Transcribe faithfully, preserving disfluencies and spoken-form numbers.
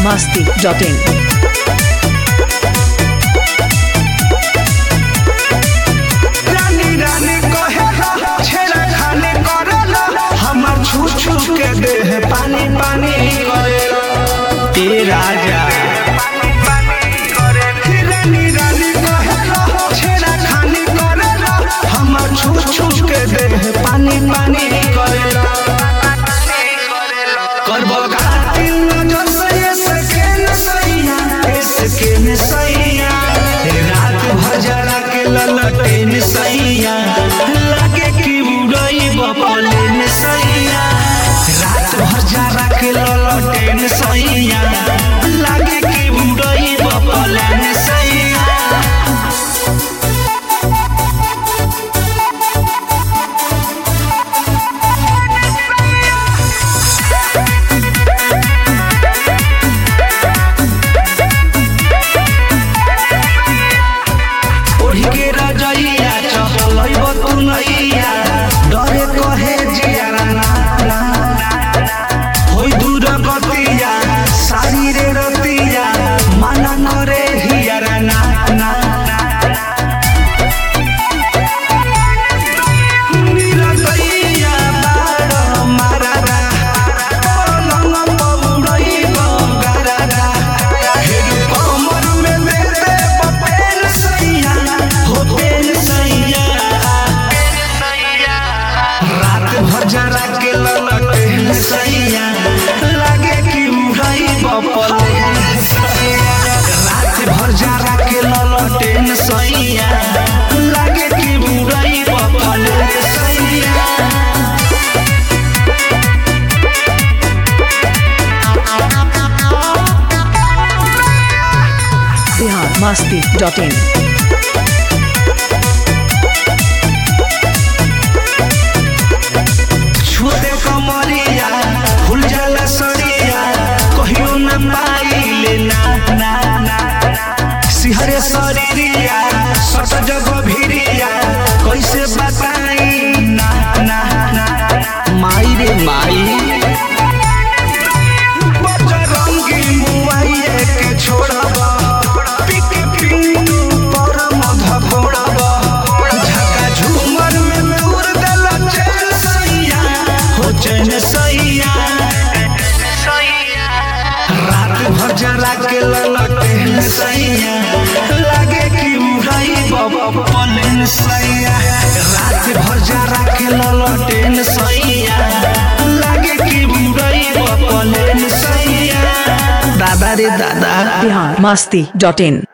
masti dot in. रानी रानी कहे छेड़ा खाने करेला हमर छू छू के देह पानी पानी करेला ए राजा रानी रानी कहे छेड़ा खाने करेला हमर छू छू के देह पानी पानी करेला करबो कातिल नजर से सके न सैया सके न सैया रात भर जरा के ललटे न सैया लगे कि उड़ई बपले न सैया रात भर जरा के ललटे न सैया लगे कि उड़ई बपले न सैया डरे कहे जियारा ना ना होई दूर गतिया सारी रे रतिया माना करे हियारा ना ना निरतिया बाड़ मारारा पलंग पौड़ई गंगारा हेरु कमर में मेरे बपेन सैया हो पेन सैया रात भर जरा के ललटे सैया लगे कि उड़ई बपले रात भर जरा के ललटे सैया लगे कि उड़ई बपले सैया Bihar masti dot in. छूते कमरिया फूल जाला सरिया कहियो न पाइले ना ना ना सिहरे शरीरिया सट जग भिरिया कैसे बताई ना ना ना माई रे माई बजरंगी मुआइए के छोड़बा पिके पिंटू पर मध फोड़बा झका झूमर में दूर देल चैन सैया हो चैन सैया रात भर जरा के ललटे सैया लगे कि उड़ई बपले सैया रात भर जरा के ललटे सैया लगे कि उड़ई बपले सैया दादा रे दादा Bihar masti dot in.